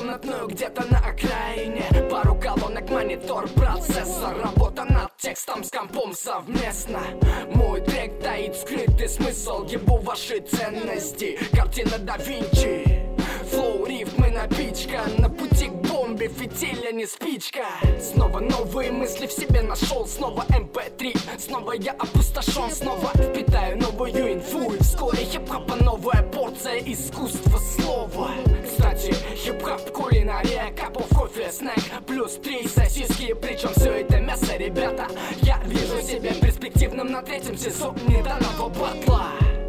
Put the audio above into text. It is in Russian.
комнатную где-то на окраине. Пару колонок, монитор, процессор. Работа над текстом с компом совместно. Мой трек таит скрытый смысл. Ебу ваши ценности, картина да Винчи. Флоу, рифмы, напичка. На пути к бомбе, фитиль, а не спичка. Снова новые мысли в себе нашел. Снова MP3, снова я опустошен. Снова впитаю новую инфу. И вскоре хип-хопа новая порция искусства слова. Кстати, хип-хоп, кулинария, капл в кофе, снэк. Плюс 3 сосиски, причем все это мясо, ребята. Я вижу себя перспективным на третьем сезоне данного батла.